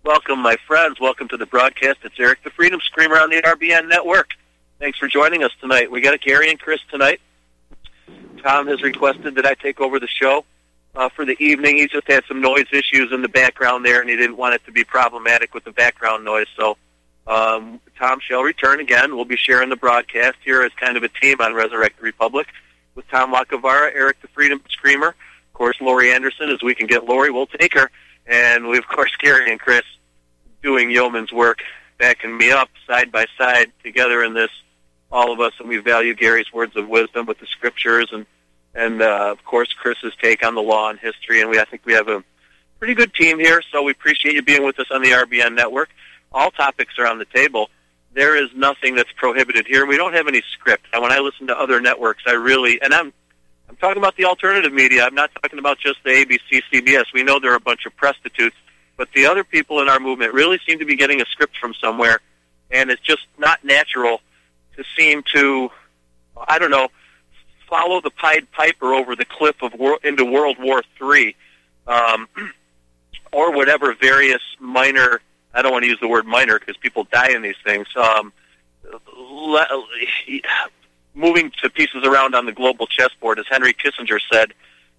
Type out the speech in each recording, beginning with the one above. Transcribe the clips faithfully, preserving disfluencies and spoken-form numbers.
Welcome, my friends. Welcome to the broadcast. It's Eric the Freedom Screamer on the R B N Network. Thanks for joining us tonight. We got a Gary and Chris tonight. Tom has requested that I take over the show uh, for the evening. He just had some noise issues in the background there, and he didn't want it to be problematic with the background noise. So um, Tom shall return again. We'll be sharing the broadcast here as kind of a team on Resurrect the Republic with Tom Lacavara, Eric the Freedom Screamer, of course, Lori Anderson. As we can get Lori, we'll take her. And we, of course, Gary and Chris doing yeoman's work, backing me up side by side together in this, all of us, and we value Gary's words of wisdom with the scriptures and, and uh, of course, Chris's take on the law and history, and we I think we have a pretty good team here, so we appreciate you being with us on the R B N Network. All topics are on the table. There is nothing that's prohibited here. We don't have any script. And when I listen to other networks, I really, and I'm I'm talking about the alternative media. I'm not talking about just the A B C, C B S. We know there are a bunch of prostitutes. But the other people in our movement really seem to be getting a script from somewhere, and it's just not natural to seem to, I don't know, follow the Pied Piper over the cliff of wor- into World War Three, um, or whatever various minor, I don't want to use the word minor because people die in these things, um, le- moving to pieces around on the global chessboard, as Henry Kissinger said.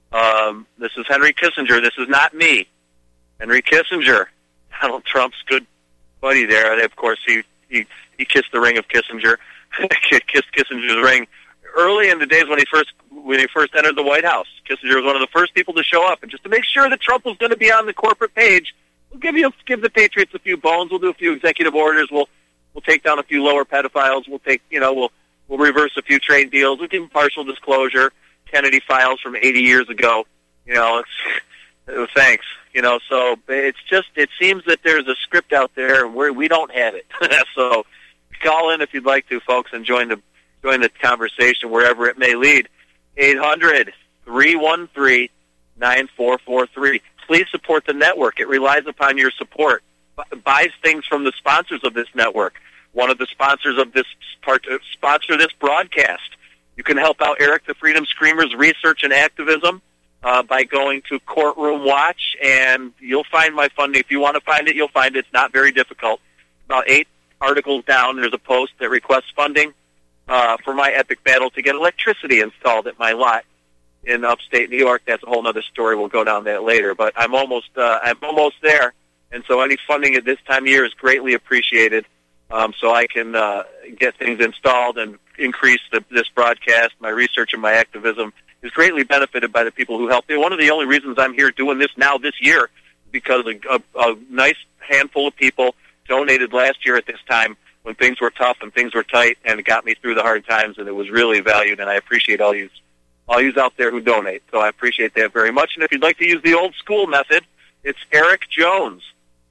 Um, this is Henry Kissinger. This is not me. Henry Kissinger, Donald Trump's good buddy there. And of course, he, he, he kissed the ring of Kissinger, kissed Kissinger's ring early in the days when he first when he first entered the White House. Kissinger was one of the first people to show up, and just to make sure that Trump was going to be on the corporate page, we'll give you give the Patriots a few bones. We'll do a few executive orders. We'll we'll take down a few lower pedophiles. We'll take you know we'll we'll reverse a few trade deals. We'll give partial disclosure. Kennedy files from eighty years ago. You know, it's thanks. You know, so it's just, it seems that there's a script out there where we don't have it. So call in if you'd like to, folks, and join the join the conversation wherever it may lead. eight hundred, three one three, nine four four three. Please support the network. It relies upon your support. B- buys things from the sponsors of this network. One of the sponsors of this part, uh, sponsor this broadcast. You can help out Eric the Freedom Screamer's research and activism Uh, by going to Courtroom Watch, and you'll find my funding. If you want to find it, you'll find it. It's not very difficult. About eight articles down, there's a post that requests funding uh, for my epic battle to get electricity installed at my lot in upstate New York. That's a whole other story. We'll go down that later. But I'm almost, uh, I'm almost there, and so any funding at this time of year is greatly appreciated. Um, so I can uh, get things installed and increase the, this broadcast, my research and my activism is greatly benefited by the people who helped me. One of the only reasons I'm here doing this now this year is because a, a, a nice handful of people donated last year at this time when things were tough and things were tight, and it got me through the hard times, and it was really valued, and I appreciate all you all yous out there who donate. So I appreciate that very much. And if you'd like to use the old school method, it's Eric Jones,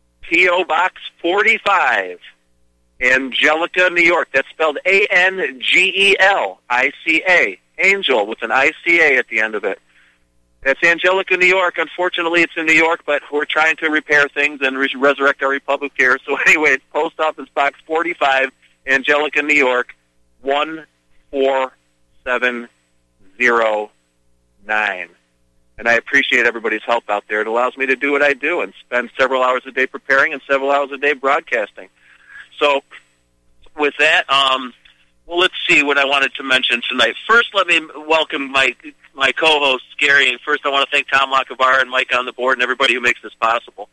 P O. Box forty-five, Angelica, New York. That's spelled A N G E L I C A. Angel with an I C A at the end of it. That's Angelica, New York. Unfortunately, it's in New York, but we're trying to repair things and re- resurrect our republic here. So anyway, it's Post Office Box forty-five, Angelica, New York, one four seven zero nine. And I appreciate everybody's help out there. It allows me to do what I do and spend several hours a day preparing and several hours a day broadcasting. So with that, um... well, let's see what I wanted to mention tonight. First, let me welcome my my co-hosts, Gary. And first, I want to thank Tom Lacavara and Mike on the board and everybody who makes this possible.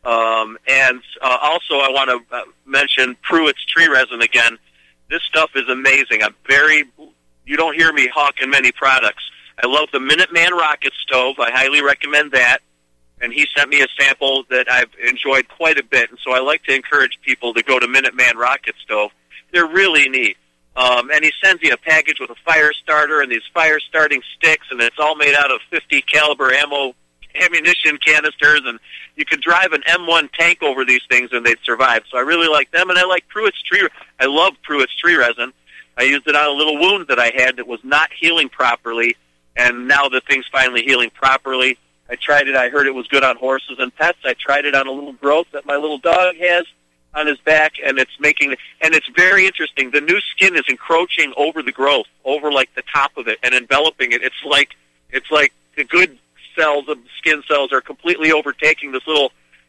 Um, and uh, also, I want to uh, mention Pruitt's Tree Resin again. This stuff is amazing. I'm very, you don't hear me hawking many products. I love the Minuteman Rocket Stove. I highly recommend that. And he sent me a sample that I've enjoyed quite a bit. And so I like to encourage people to go to Minuteman Rocket Stove. They're really neat. Um, and he sends you a package with a fire starter and these fire starting sticks, and it's all made out of fifty caliber ammo ammunition canisters, and you could drive an M one tank over these things and they'd survive. So I really like them, and I like Pruitt's Tree. I love Pruitt's Tree Resin. I used it on a little wound that I had that was not healing properly, and now the thing's finally healing properly. I tried it. I heard it was good on horses and pets. I tried it on a little growth that my little dog has on his back, and it's making, and it's very interesting. The new skin is encroaching over the growth, over like the top of it, and enveloping it. It's like, it's like the good cells of the skin cells are completely overtaking this little,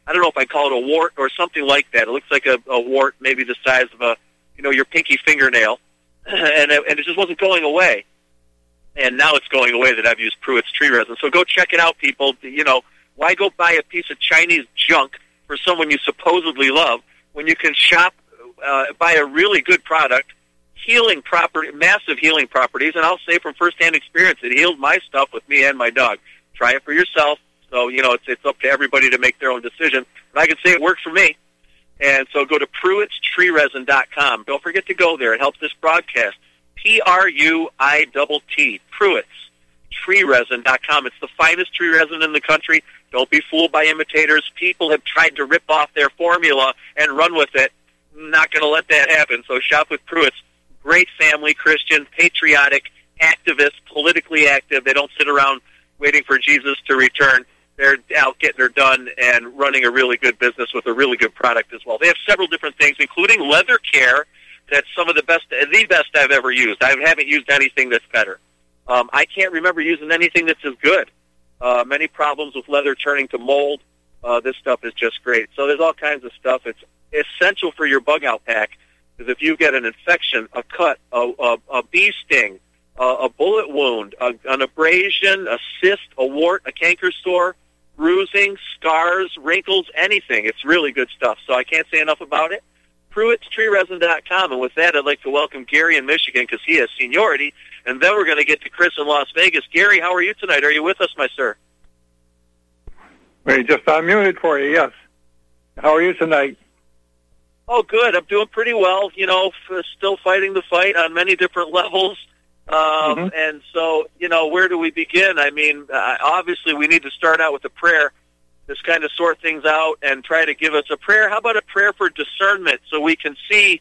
I don't know if I call it a wart or something like that. It looks like a, a wart, maybe the size of a, you know, your pinky fingernail, and it, and it just wasn't going away. And now it's going away that I've used Pruitt's tree resin. So go check it out, people. You know, why go buy a piece of Chinese junk for someone you supposedly love when you can shop, uh, buy a really good product, healing property, massive healing properties, and I'll say from firsthand experience, it healed my stuff with me and my dog. Try it for yourself. So, you know, it's it's up to everybody to make their own decision. But I can say it worked for me. And so go to Pruitt's Tree Resin dot com. Don't forget to go there. It helps this broadcast. P R U I T T, Pruitt's Tree Resin dot com. It's the finest tree resin in the country. Don't be fooled by imitators. People have tried to rip off their formula and run with it. Not going to let that happen. So shop with Pruitt's. Great family, Christian, patriotic, activist, politically active. They don't sit around waiting for Jesus to return. They're out getting her done and running a really good business with a really good product as well. They have several different things, including leather care. That's some of the best, the best I've ever used. I haven't used anything that's better. Um, I can't remember using anything that's as good. Uh, many problems with leather turning to mold. Uh, this stuff is just great. So there's all kinds of stuff. It's essential for your bug out pack, because if you get an infection, a cut, a, a, a bee sting, a, a bullet wound, a, an abrasion, a cyst, a wart, a canker sore, bruising, scars, wrinkles, anything, it's really good stuff. So I can't say enough about it. Pruitt's Tree Resin dot com. And with that, I'd like to welcome Gary in Michigan because he has seniority. And then we're going to get to Chris in Las Vegas. Gary, how are you tonight? Are you with us, my sir? We just unmuted for you, yes. How are you tonight? Oh, good. I'm doing pretty well. You know, f- still fighting the fight on many different levels. Um, mm-hmm. And so, you know, where do we begin? I mean, uh, obviously we need to start out with a prayer. Just kind of sort things out and try to give us a prayer. How about a prayer for discernment so we can see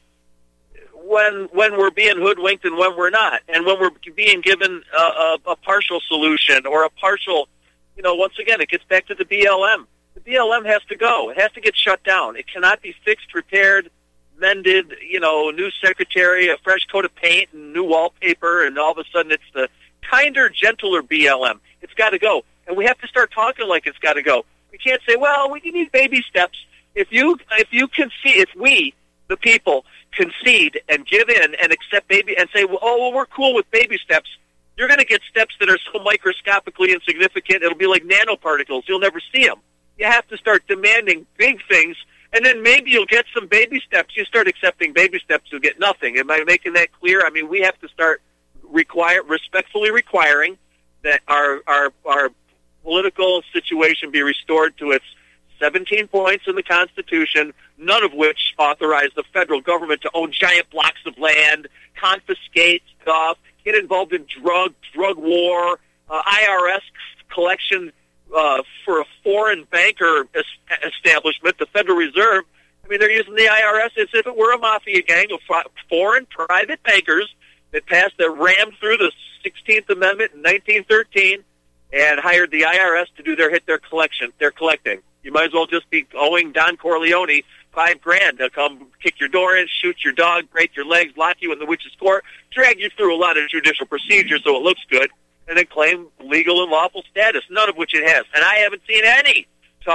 when when we're being hoodwinked and when we're not, and when we're being given a, a, a partial solution or a partial, you know, once again, it gets back to the B L M. The B L M has to go. It has to get shut down. It cannot be fixed, repaired, mended, you know, new secretary, a fresh coat of paint, and new wallpaper, and all of a sudden it's the kinder, gentler B L M. It's got to go. And we have to start talking like it's got to go. We can't say, well, we need baby steps. If you if you concede, if we, the people, concede and give in and accept baby and say, well, oh, well, we're cool with baby steps, you're going to get steps that are so microscopically insignificant, it'll be like nanoparticles. You'll never see them. You have to start demanding big things, and then maybe you'll get some baby steps. You start accepting baby steps, you'll get nothing. Am I making that clear? I mean, we have to start require respectfully requiring that our our our political situation be restored to its seventeen points in the Constitution, none of which authorize the federal government to own giant blocks of land, confiscate stuff, get involved in drug drug war, uh, I R S collection uh, for a foreign banker es- establishment, the Federal Reserve. I mean, they're using the I R S as if it were a mafia gang of foreign private bankers that passed, that rammed through the sixteenth Amendment in nineteen thirteen and hired the I R S to do their hit their collection. They're collecting. You might as well just be owing Don Corleone five grand to come kick your door in, shoot your dog, break your legs, lock you in the witch's court, drag you through a lot of judicial procedures so it looks good, and then claim legal and lawful status, none of which it has. And I haven't seen any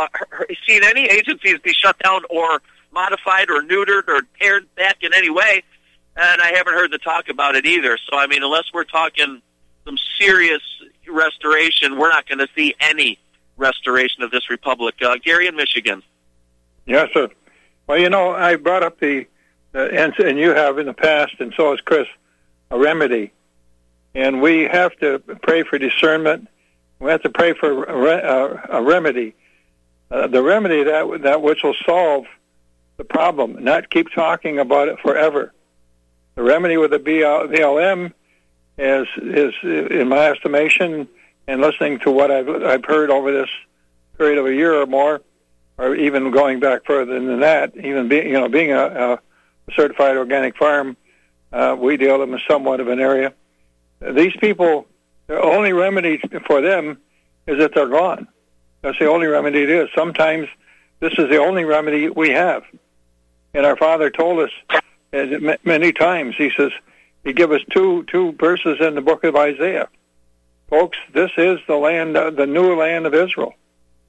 seen any agencies be shut down or modified or neutered or pared back in any way, and I haven't heard the talk about it either. So, I mean, unless we're talking some serious restoration, we're not going to see any restoration of this republic. Uh, Gary in Michigan. Yes, sir. Well, you know, I brought up the, uh, and, and you have in the past, and so has Chris, a remedy. And we have to pray for discernment. We have to pray for a, re- uh, a remedy. Uh, the remedy, that that which will solve the problem, not keep talking about it forever. The remedy with the B L M is, is, in my estimation, and listening to what I've, I've heard over this period of a year or more, or even going back further than that, even being, you know, being a, a certified organic farm, uh, we deal in somewhat of an area. These people, the only remedy for them is that they're gone. That's the only remedy it is. Sometimes this is the only remedy we have. And our Father told us many times, he says, he gave us two two verses in the book of Isaiah. Folks, this is the land, uh, the new land of Israel.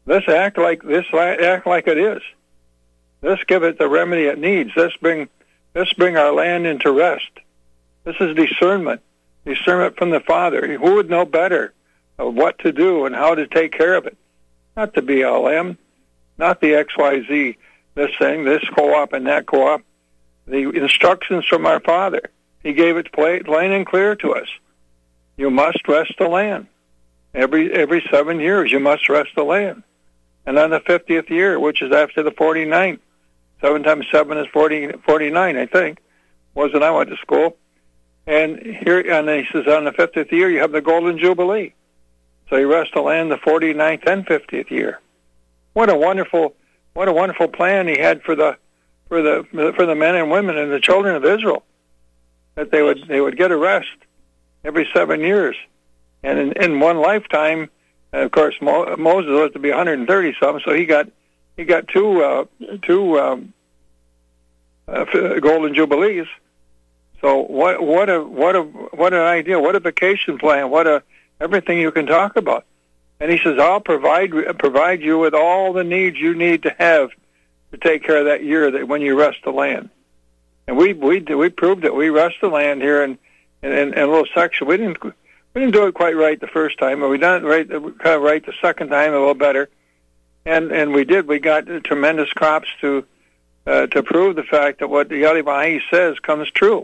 let's act like this. Act like it is. Let's give it the remedy it needs. Let's bring let's bring our land into rest. This is discernment, discernment from the Father. Who would know better of what to do and how to take care of it? Not the B L M, not the X Y Z, this thing, this co-op and that co-op. The instructions from our Father. He gave it plain and clear to us. You must rest the land. Every every seven years, you must rest the land. And on the fiftieth year, which is after the forty-ninth, seven times seven is forty, forty-nine, I think, was when I went to school. And here, and he says, on the fiftieth year, you have the Golden Jubilee. So you rest the land the forty-ninth and fiftieth year. What a wonderful, what a wonderful plan he had for the, for the, for the men and women and the children of Israel, that they would, they would get a rest every seven years, and in, in one lifetime. Of course, Mo, Moses lived to be one hundred thirty something, so he got, he got two, uh, two um, uh, Golden Jubilees. So what, what a, what a, what an idea! What a vacation plan! What a everything you can talk about. And he says, I'll provide provide you with all the needs you need to have to take care of that year that when you rest the land. And we we we proved it. We rest the land here in in, in a little section. We didn't we didn't do it quite right the first time, but we done it right kind of right the second time a little better. And and we did. We got tremendous crops to uh, to prove the fact that what the Yalivahi says comes true.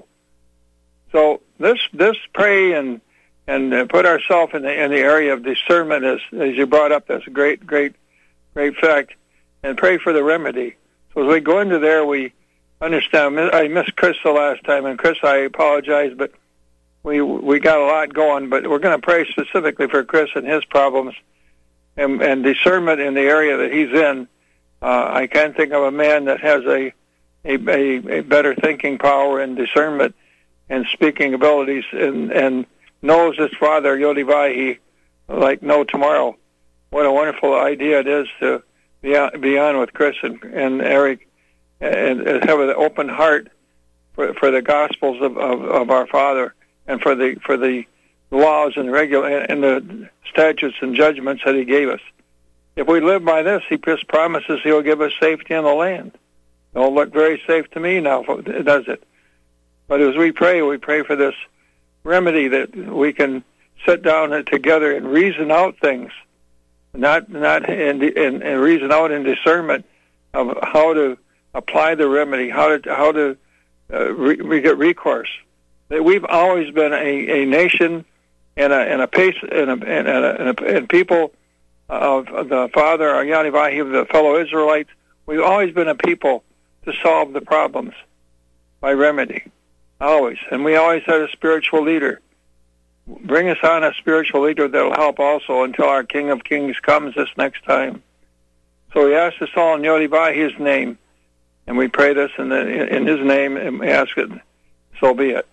So this this pray and and uh, put ourselves in the in the area of discernment, as as you brought up. That's a great great great fact. And pray for the remedy. So as we go into there, we understand. I missed Chris the last time, and Chris, I apologize, but we we got a lot going. But we're going to pray specifically for Chris and his problems, and, and discernment in the area that he's in. Uh, I can't think of a man that has a a, a, a better thinking power and discernment and speaking abilities, and, and knows his Father, Yodivahi, like no tomorrow. What a wonderful idea it is to be on, be on with Chris and, and Eric and, and have an open heart for, for the Gospels of, of, of our Father and for the for the laws and regular and the statutes and judgments that He gave us. If we live by this, He just promises He'll give us safety in the land. It'll look very safe to me now, does it? But as we pray, we pray for this remedy that we can sit down together and reason out things, not not and, and, and reason out in discernment of how to apply the remedy, how to how to uh, re, we get recourse. That we've always been a, a nation and a and a pace and a and, a, and, a, and people of the Father, our Yanivahi, the fellow Israelites. We've always been a people to solve the problems by remedy. Always. And we always had a spiritual leader. Bring us on a spiritual leader that will help also until our King of Kings comes this next time. So we ask this all in Yodivahi's name, and we pray this in, the, in his name, and we ask it, so be it.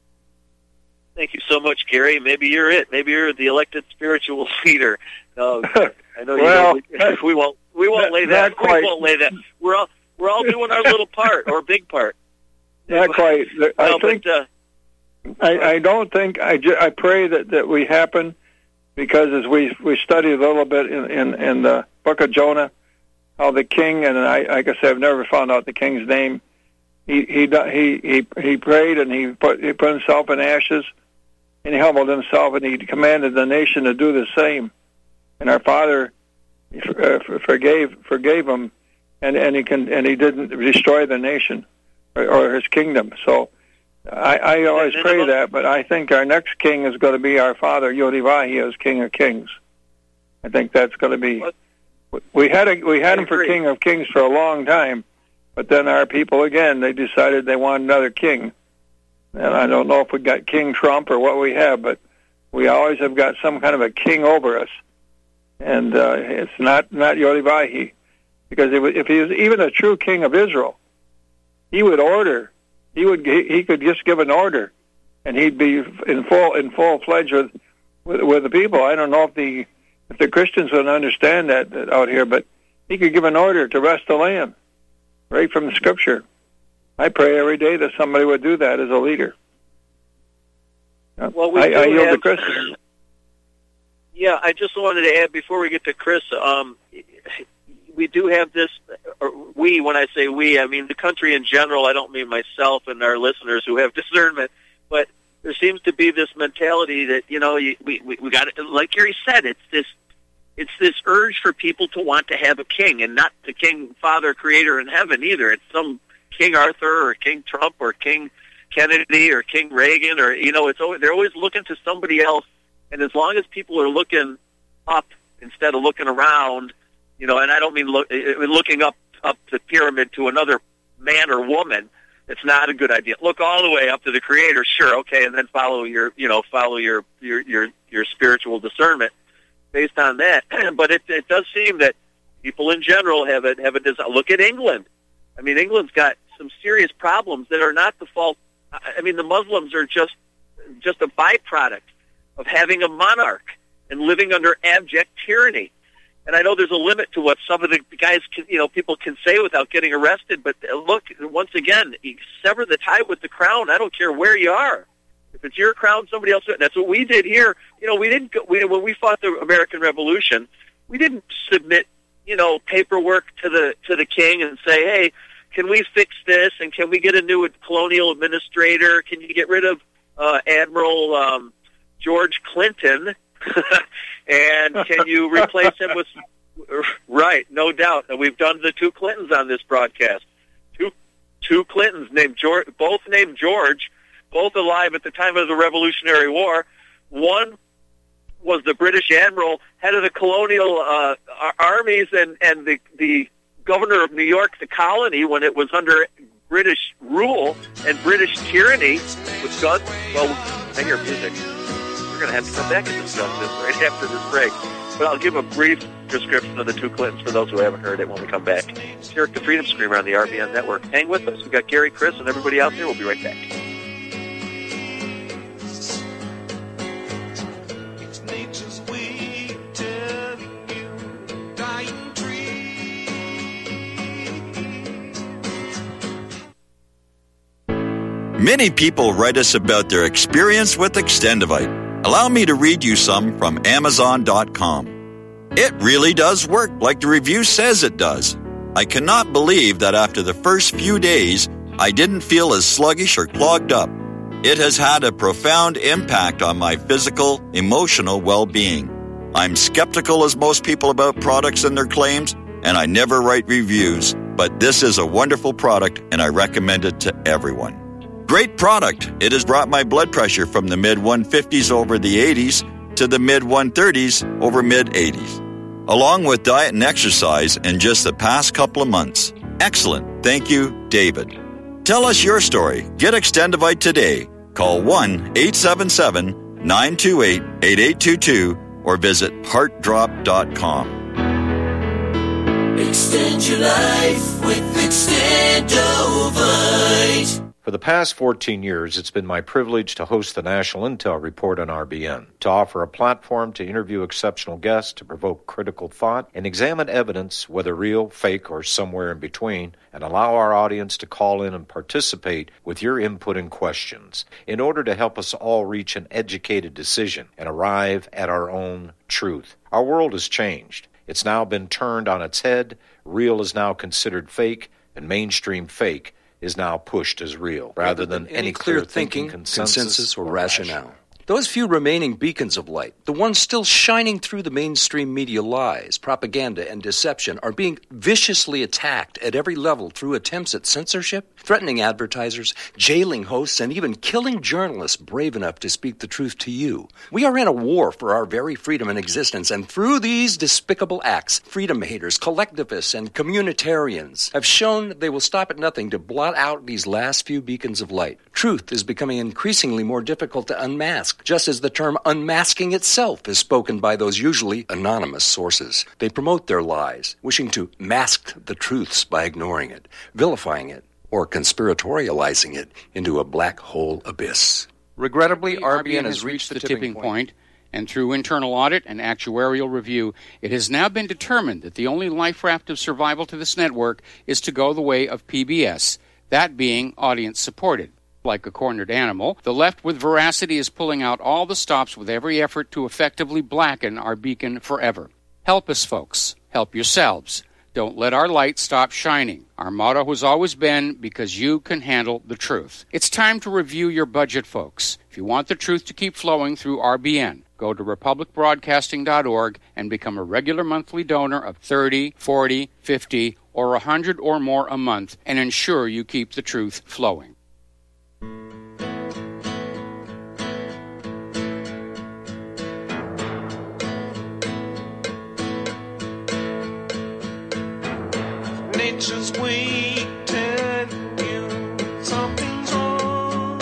Thank you so much, Gary. Maybe you're it. Maybe you're the elected spiritual leader. No, I know you well, know, we, we won't we won't not, lay that. We quite. won't lay that. We're all we're all doing our little part or big part. Not quite. I no, think. But, uh, I, I don't think. I, ju- I pray that, that we happen, because as we we studied a little bit in, in, in the book of Jonah, how the king, and I, like I said, I've never found out the king's name. He he he he he prayed, and he put he put himself in ashes, and he humbled himself, and he commanded the nation to do the same. And our Father uh, forgave forgave him, and, and he can and he didn't destroy the nation or, or his kingdom. So I, I always pray that, but I think our next king is going to be our Father Yodivahi as King of Kings. I think that's going to be. We had a, we had him for King of Kings for a long time, but then our people again they decided they wanted another king, and I don't know if we got King Trump or what we have, but we always have got some kind of a king over us. And uh, it's not not Yodivahi, because if he was even a true king of Israel, he would order. He would he could just give an order, and he'd be in full in full fledged with, with with the people. I don't know if the if the Christians would understand that, that out here, but he could give an order to rest the land, right from the Scripture. I pray every day that somebody would do that as a leader. Well, we I, I yield have, to Chris. Yeah, I just wanted to add before we get to Chris. Um, we do have this, or we, when I say we, I mean the country in general. I don't mean myself and our listeners who have discernment, but there seems to be this mentality that, you know, we, we, we got to, like Gary said, it's this, it's this urge for people to want to have a king, and not the king, father, creator in heaven either. It's some King Arthur or King Trump or King Kennedy or King Reagan, or, you know, it's always, they're always looking to somebody else. And as long as people are looking up instead of looking around, you know, and I don't mean look, looking up up the pyramid to another man or woman, it's not a good idea. Look all the way up to the Creator, sure, okay, and then follow your, you know, follow your your your, your spiritual discernment based on that. But it it does seem that people in general have a have a desire. Look at England. I mean, England's got some serious problems that are not the fault. I mean, the Muslims are just just a byproduct of having a monarch and living under abject tyranny. And I know there's a limit to what some of the guys, can, you know, people can say without getting arrested. But look, once again, you sever the tie with the crown. I don't care where you are. If it's your crown, somebody else. That's what we did here. You know, we didn't. Go, we, when we fought the American Revolution, we didn't submit, you know, paperwork to the to the king and say, hey, can we fix this? And can we get a new colonial administrator? Can you get rid of uh, Admiral um, George Clinton? And can you replace him with... Right, no doubt. And we've done the two Clintons on this broadcast. Two two Clintons, named George, both named George, both alive at the time of the Revolutionary War. One was the British admiral, head of the colonial uh, armies, and, and the, the governor of New York, the colony, when it was under British rule and British tyranny with guns. Well, I hear music. We're going to have to come back and discuss this right after this break. But I'll give a brief description of the two Clintons for those who haven't heard it when we come back. It's Eric the Freedom Screamer on the R B N Network. Hang with us. We've got Gary, Chris, and everybody out there. We'll be right back. Many people write us about their experience with Extendivite. Allow me to read you some from Amazon dot com. It really does work like the review says it does. I cannot believe that after the first few days, I didn't feel as sluggish or clogged up. It has had a profound impact on my physical, emotional well-being. I'm skeptical as most people about products and their claims, and I never write reviews, but this is a wonderful product and I recommend it to everyone. Great product. It has brought my blood pressure from the mid one fifties over the eighties to the mid one thirties over mid eighties. Along with diet and exercise in just the past couple of months. Excellent. Thank you, David. Tell us your story. Get Extendivite today. Call one eight seven seven, nine two eight, eight eight two two or visit heart drop dot com. Extend your life with Extendovite. For the past fourteen years, it's been my privilege to host the National Intel Report on R B N, to offer a platform to interview exceptional guests, to provoke critical thought, and examine evidence, whether real, fake, or somewhere in between, and allow our audience to call in and participate with your input and questions in order to help us all reach an educated decision and arrive at our own truth. Our world has changed. It's now been turned on its head. Real is now considered fake, and mainstream fake is now pushed as real, rather than any clear thinking, consensus, consensus or, or rationale. rationale. Those few remaining beacons of light, the ones still shining through the mainstream media lies, propaganda, and deception, are being viciously attacked at every level through attempts at censorship, threatening advertisers, jailing hosts, and even killing journalists brave enough to speak the truth to you. We are in a war for our very freedom and existence, and through these despicable acts, freedom haters, collectivists, and communitarians have shown they will stop at nothing to blot out these last few beacons of light. Truth is becoming increasingly more difficult to unmask, just as the term unmasking itself is spoken by those usually anonymous sources. They promote their lies, wishing to mask the truths by ignoring it, vilifying it, or conspiratorializing it into a black hole abyss. Regrettably, R B N has reached the tipping point, and through internal audit and actuarial review, it has now been determined that the only life raft of survival to this network is to go the way of P B S, that being audience-supported. Like a cornered animal, the left with veracity is pulling out all the stops with every effort to effectively blacken our beacon forever. Help us, folks. Help yourselves. Don't let our light stop shining. Our motto has always been, because you can handle the truth. It's time to review your budget, folks. If you want the truth to keep flowing through R B N, go to republic broadcasting dot org and become a regular monthly donor of thirty, forty, fifty, or one hundred or more a month, and ensure you keep the truth flowing. Nature's waiting, you, something's wrong.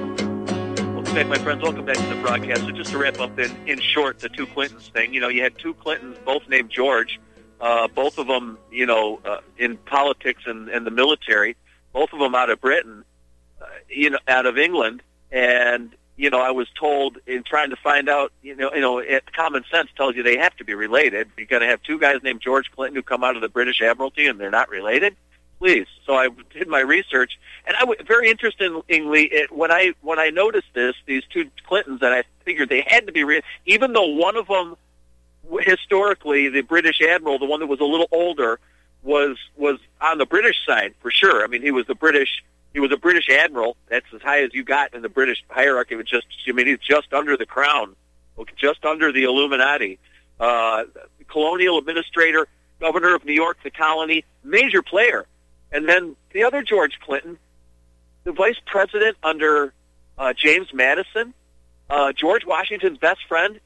Welcome back, my friends. Welcome back to the broadcast. So just to wrap up in, in short, the two Clintons thing. You know, you had two Clintons, both named George, uh, both of them, you know, uh, in politics and, and the military, both of them out of Britain, uh, you know, out of England. And, you know, I was told in trying to find out, you know, you know, it, common sense tells you they have to be related. You're going to have two guys named George Clinton who come out of the British Admiralty and they're not related? Please. So I did my research, and I w- very interestingly, it, when I when I noticed this, these two Clintons, and I figured they had to be related, even though one of them, historically, the British Admiral, the one that was a little older, was was on the British side for sure. I mean, he was the British. He was a British admiral. That's as high as you got in the British hierarchy. It was just, I mean, he's just under the crown, just under the Illuminati. Uh, colonial administrator, governor of New York, the colony, major player. And then the other George Clinton, the vice president under uh, James Madison, uh, George Washington's best friend.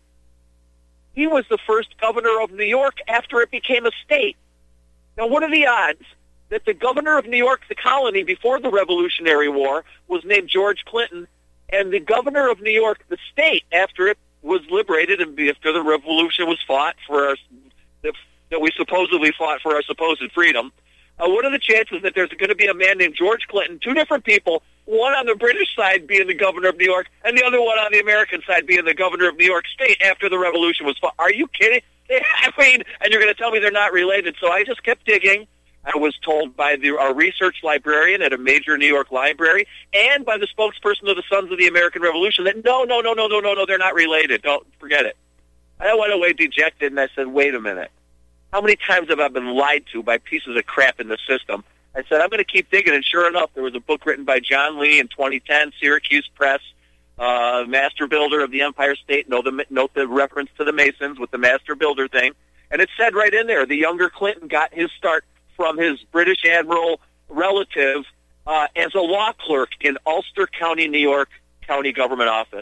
He was the first governor of New York after it became a state. Now, what are the odds that the governor of New York, the colony, before the Revolutionary War, was named George Clinton, and the governor of New York, the state, after it was liberated and after the revolution was fought for our, that we supposedly fought for our supposed freedom, uh, what are the chances that there's going to be a man named George Clinton, two different people, one on the British side being the governor of New York, and the other one on the American side being the governor of New York State after the revolution was fought? Are you kidding? I mean, and you're going to tell me they're not related. So I just kept digging. I was told by the, our research librarian at a major New York library and by the spokesperson of the Sons of the American Revolution that no, no, no, no, no, no, no, they're not related. Don't forget it. I went away dejected, and I said, wait a minute. How many times have I been lied to by pieces of crap in the system? I said, I'm going to keep digging, and sure enough, there was a book written by John Lee in twenty ten, Syracuse Press, uh, Master Builder of the Empire State. Note the, note the reference to the Masons with the Master Builder thing. And it said right in there, the younger Clinton got his start from his British admiral relative uh, as a law clerk in Ulster County, New York County Government Office.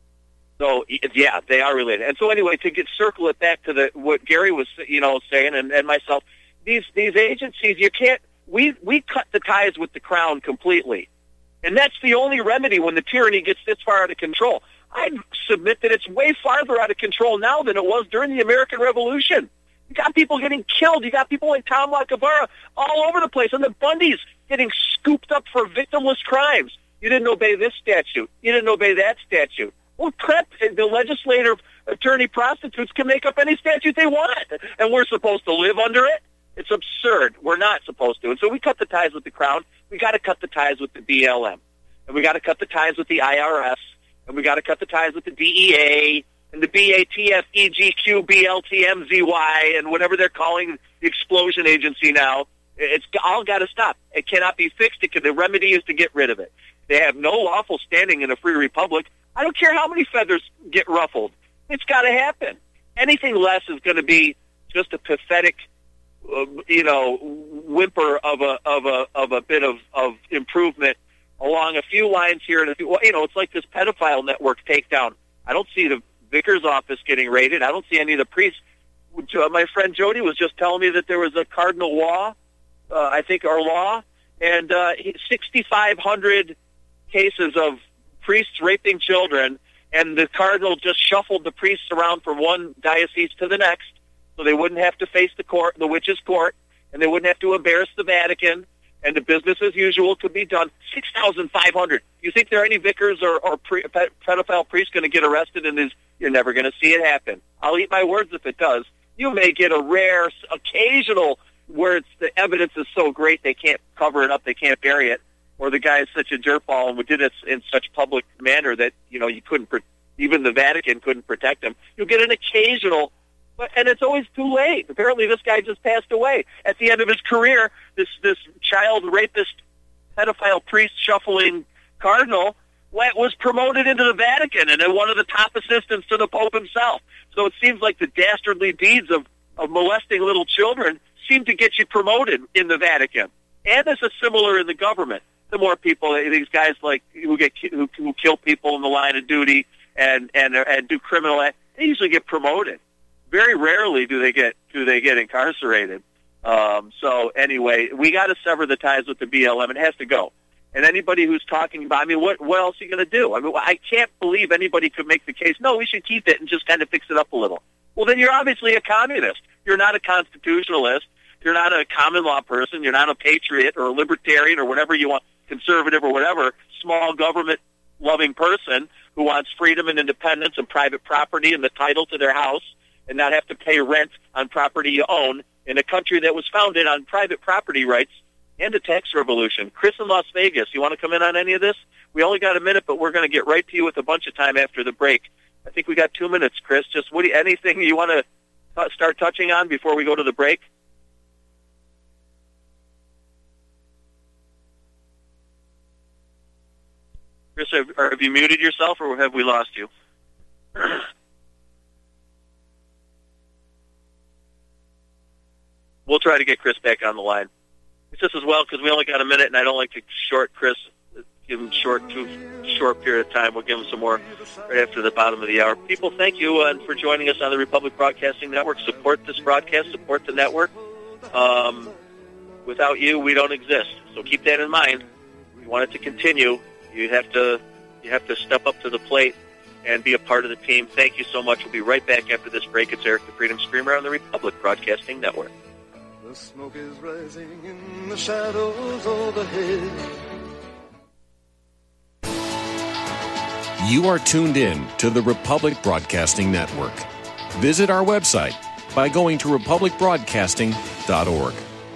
So, yeah, they are related. And so anyway, to get circle it back to the what Gary was, you know, saying and, and myself, these these agencies, you can't, we, we cut the ties with the crown completely. And that's the only remedy when the tyranny gets this far out of control. I submit that it's way farther out of control now than it was during the American Revolution. You got people getting killed. You got people like Tom LaCavara all over the place. And the Bundys getting scooped up for victimless crimes. You didn't obey this statute. You didn't obey that statute. Well, prep, the legislative attorney prostitutes can make up any statute they want. And we're supposed to live under it? It's absurd. We're not supposed to. And so we cut the ties with the Crown. We got to cut the ties with the B L M. And we got to cut the ties with the I R S. And we got to cut the ties with the D E A. And the B A T F E G Q B L T M Z Y and whatever they're calling the explosion agency now, it's all got to stop. It cannot be fixed. It can, the remedy is to get rid of it. They have no lawful standing in a free republic. I don't care how many feathers get ruffled. It's got to happen. Anything less is going to be just a pathetic, uh, you know, whimper of a of a of a bit of, of improvement along a few lines here and a few. You know, it's like this pedophile network takedown. I don't see the vicar's office getting raided. I don't see any of the priests. My friend Jody was just telling me that there was a cardinal law, uh, I think our law, and uh, sixty-five hundred cases of priests raping children, and the cardinal just shuffled the priests around from one diocese to the next so they wouldn't have to face the court, the witches' court, and they wouldn't have to embarrass the Vatican, and the business as usual could be done. six thousand five hundred. You think there are any vicars or, or pre, pedophile priests going to get arrested in this? You're never going to see it happen. I'll eat my words if it does. You may get a rare, occasional, where it's, the evidence is so great they can't cover it up, they can't bury it, or the guy is such a dirtball and did it in such public manner that, you know, you couldn't, even the Vatican couldn't protect him. You'll get an occasional But, and it's always too late. Apparently this guy just passed away. At the end of his career, this, this child rapist, pedophile, priest-shuffling cardinal was promoted into the Vatican and then one of the top assistants to the Pope himself. So it seems like the dastardly deeds of, of molesting little children seem to get you promoted in the Vatican. And this is similar in the government. The more people, these guys like who get who, who kill people in the line of duty and and and do criminal act, they usually get promoted. Very rarely do they get do they get incarcerated. Um, so anyway, we got to sever the ties with the B L M. It has to go. And anybody who's talking about, I mean, what what else are you going to do? I mean, I can't believe anybody could make the case, no, we should keep it and just kind of fix it up a little. Well, then you're obviously a communist. You're not a constitutionalist. You're not a common law person. You're not a patriot or a libertarian or whatever you want, conservative or whatever, small government-loving person who wants freedom and independence and private property and the title to their house and not have to pay rent on property you own in a country that was founded on private property rights and a tax revolution. Chris in Las Vegas, you want to come in on any of this? We only got a minute, but we're going to get right to you with a bunch of time after the break. I think we got two minutes, Chris. Just what do you, anything you want to t- start touching on before we go to the break? Chris, have, or have you muted yourself, or have we lost you? We'll try to get Chris back on the line. It's just as well because we only got a minute, and I don't like to short Chris, give him short, too short period of time. We'll give him some more right after the bottom of the hour. People, thank you uh, for joining us on the Republic Broadcasting Network. Support this broadcast. Support the network. Um, without you, we don't exist. So keep that in mind. If you want it to continue, you have to you have to step up to the plate and be a part of the team. Thank you so much. We'll be right back after this break. It's Eric the Freedom Screamer on the Republic Broadcasting Network. The smoke is rising in the shadows overhead. You are tuned in to the Republic Broadcasting Network. Visit our website by going to republic broadcasting dot org.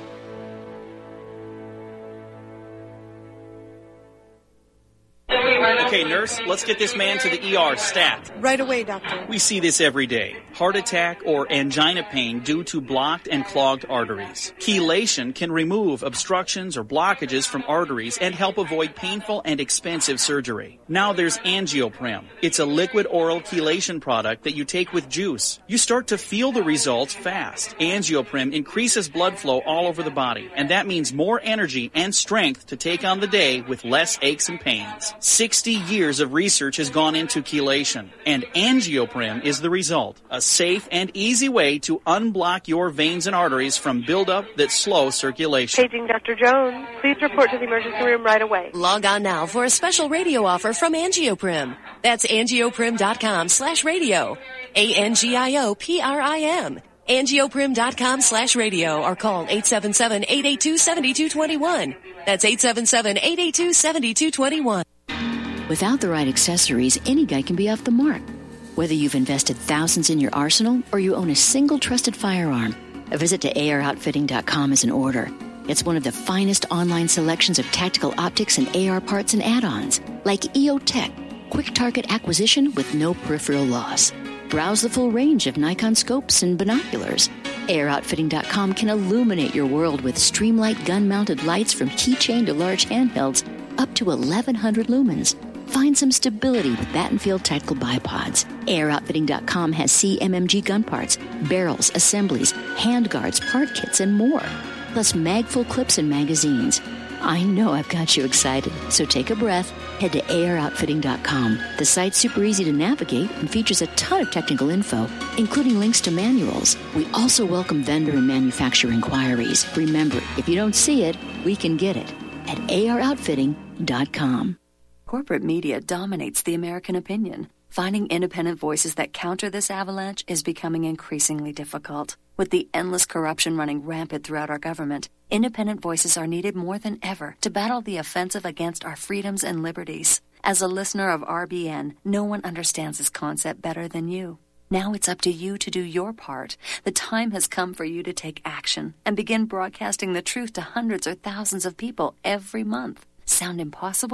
Okay, nurse, let's get this man to the E R stat. Right away, doctor. We see this every day. Heart attack or angina pain due to blocked and clogged arteries. Chelation can remove obstructions or blockages from arteries and help avoid painful and expensive surgery. Now there's Angioprim. It's a liquid oral chelation product that you take with juice. You start to feel the results fast. Angioprim increases blood flow all over the body, and that means more energy and strength to take on the day with less aches and pains. sixty years of research has gone into chelation, and Angioprim is the result. A safe and easy way to unblock your veins and arteries from buildup that slow circulation. Paging Doctor Jones. Please report to the emergency room right away. Log on now for a special radio offer from Angioprim. That's angioprim.com slash radio. A N G I O P R I M. angioprim.com slash radio or call eight seven seven, eight eight two, seven two two one. That's eight seven seven, eight eight two, seven two two one. Without the right accessories, any guy can be off the mark. Whether you've invested thousands in your arsenal or you own a single trusted firearm, a visit to A R outfitting dot com is in order. It's one of the finest online selections of tactical optics and A R parts and add-ons, like E O Tech, quick target acquisition with no peripheral loss. Browse the full range of Nikon scopes and binoculars. A R outfitting dot com can illuminate your world with Streamlight gun-mounted lights from keychain to large handhelds up to eleven hundred lumens. Find some stability with Battenfield Tactical Bipods. A R outfitting dot com has C M M G gun parts, barrels, assemblies, handguards, part kits, and more. Plus mag-full clips and magazines. I know I've got you excited, so take a breath. Head to A R outfitting dot com. The site's super easy to navigate and features a ton of technical info, including links to manuals. We also welcome vendor and manufacturer inquiries. Remember, if you don't see it, we can get it at A R outfitting dot com. Corporate media dominates the American opinion. Finding independent voices that counter this avalanche is becoming increasingly difficult. With the endless corruption running rampant throughout our government, independent voices are needed more than ever to battle the offensive against our freedoms and liberties. As a listener of R B N, no one understands this concept better than you. Now it's up to you to do your part. The time has come for you to take action and begin broadcasting the truth to hundreds or thousands of people every month. Sound impossible?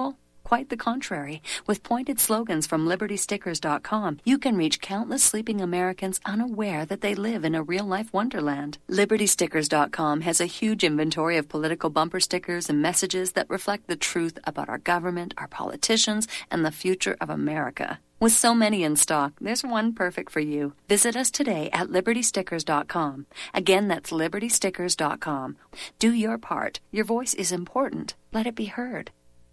Quite the contrary. With pointed slogans from Liberty Stickers dot com, you can reach countless sleeping Americans unaware that they live in a real-life wonderland. Liberty Stickers dot com has a huge inventory of political bumper stickers and messages that reflect the truth about our government, our politicians, and the future of America. With so many in stock, there's one perfect for you. Visit us today at Liberty Stickers dot com. Again, that's Liberty Stickers dot com. Do your part. Your voice is important. Let it be heard.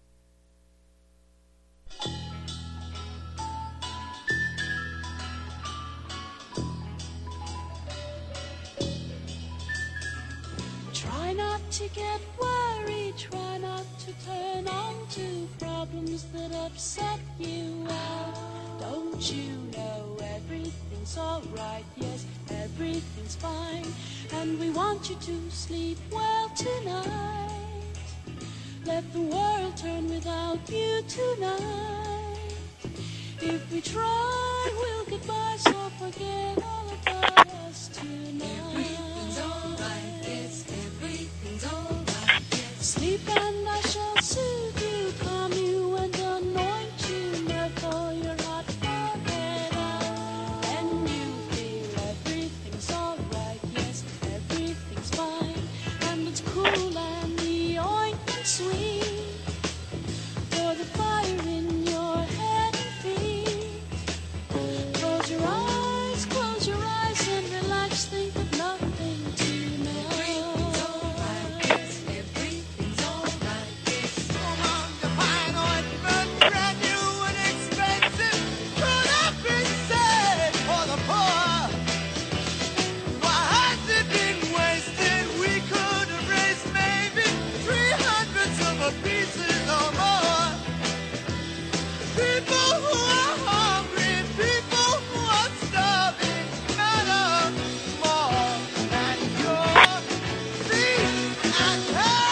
Try not to get worried, try not to turn on to problems that upset you out. Don't you know everything's alright? Yes, everything's fine. And we want you to sleep well tonight. Let the world turn without you tonight. If we try, we'll get by, so forget all about us tonight. Everything's alright, yes, everything's alright, yes. Sleep and I shall soothe you, calm you and anoint you, miracle your hot forehead out. Then you feel everything's alright, yes, everything's fine. And it's cool and the ointment sweet, for the fire in your head and feet. Close your eyes, close your eyes and relax, think of nothing tonight. Everything's alright, yes, everything's alright, yes. Come on, the fine ointment, brand new and expensive, could have been saved for the poor. Why has it been wasted? We could have raised maybe three hundredths of a pieces or more. People who are hungry, people who are starving, matter more than your feet and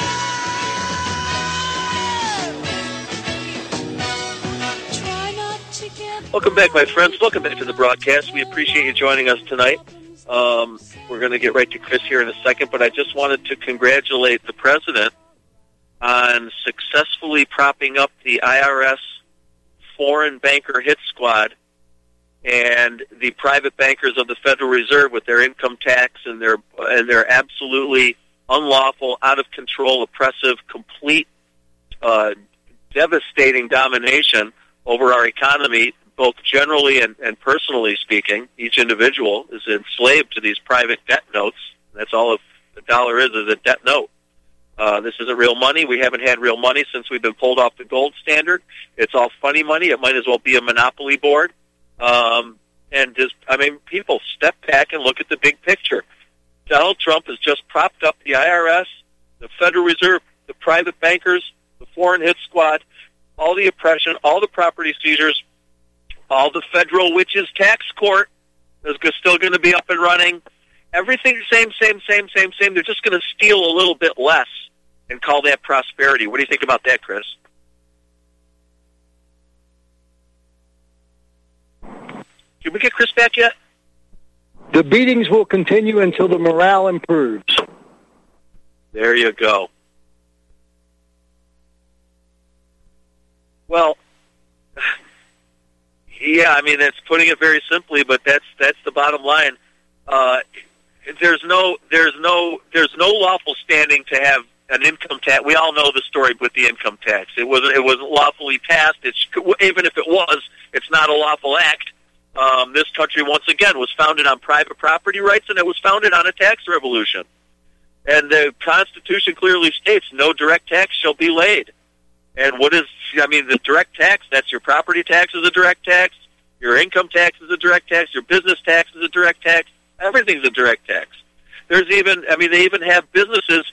hands. Try not to get Welcome back, my friends. Welcome back to the broadcast. We appreciate you joining us tonight. Um, we're going to get right to Chris here in a second, but I just wanted to congratulate the president on successfully propping up the I R S foreign banker hit squad and the private bankers of the Federal Reserve with their income tax and their and their absolutely unlawful, out of control, oppressive, complete, uh, devastating domination over our economy, both generally and, and personally speaking. Each individual is enslaved to these private debt notes. That's all a dollar is, is a debt note. Uh, this isn't real money. We haven't had real money since we've been pulled off the gold standard. It's all funny money. It might as well be a monopoly board. Um, and just, I mean, people step back and look at the big picture. Donald Trump has just propped up the I R S, the Federal Reserve, the private bankers, the foreign hit squad, all the oppression, all the property seizures, all the federal witches tax court is still going to be up and running. Everything same, same, same, same, same. They're just going to steal a little bit less and call that prosperity. What do you think about that, Chris? Did we get Chris back yet? The beatings will continue until the morale improves. There you go. Well, yeah, I mean, that's putting it very simply, but that's that's the bottom line. Uh, there's no there's no there's no lawful standing to have an income tax. We all know the story with the income tax. It wasn't it wasn't lawfully passed. It's even if it was, it's not a lawful act. Um, this country, once again, was founded on private property rights, and it was founded on a tax revolution. And the Constitution clearly states no direct tax shall be laid. And what is, I mean, the direct tax, that's your property tax is a direct tax, your income tax is a direct tax, your business tax is a direct tax, everything's a direct tax. There's even, I mean, they even have businesses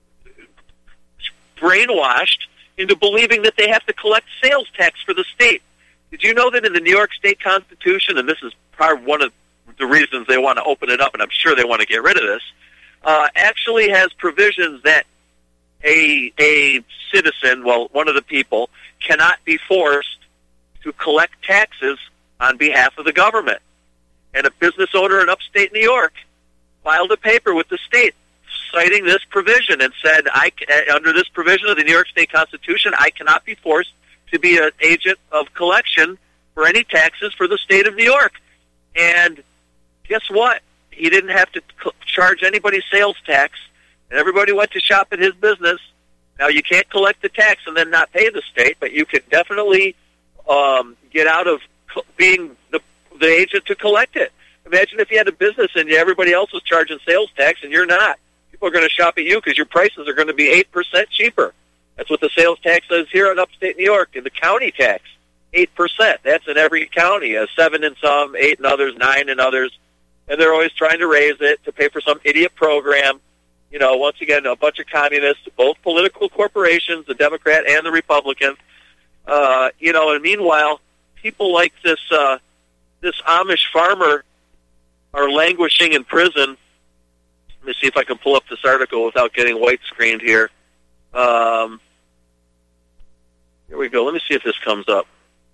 brainwashed into believing that they have to collect sales tax for the state. Did you know that in the New York State Constitution, and this is part of one of the reasons they want to open it up, and I'm sure they want to get rid of this, uh, actually has provisions that a a citizen, well, one of the people, cannot be forced to collect taxes on behalf of the government. And a business owner in upstate New York filed a paper with the state citing this provision and said, I, under this provision of the New York State Constitution, I cannot be forced to be an agent of collection for any taxes for the state of New York. And guess what? He didn't have to charge anybody sales tax, and everybody went to shop at his business. Now, you can't collect the tax and then not pay the state, but you can definitely um, get out of being the, the agent to collect it. Imagine if you had a business and everybody else was charging sales tax and you're not. People are going to shop at you because your prices are going to be eight percent cheaper. That's what the sales tax is here in upstate New York. And the county tax, eight percent. That's in every county, uh, seven in some, eight in others, nine in others. And they're always trying to raise it to pay for some idiot program. You know, once again, a bunch of communists, both political corporations, the Democrat and the Republican. Uh, you know, and meanwhile, people like this uh, this Amish farmer are languishing in prison. Let me see if I can pull up this article without getting white screened here. Um, here we go. Let me see if this comes up.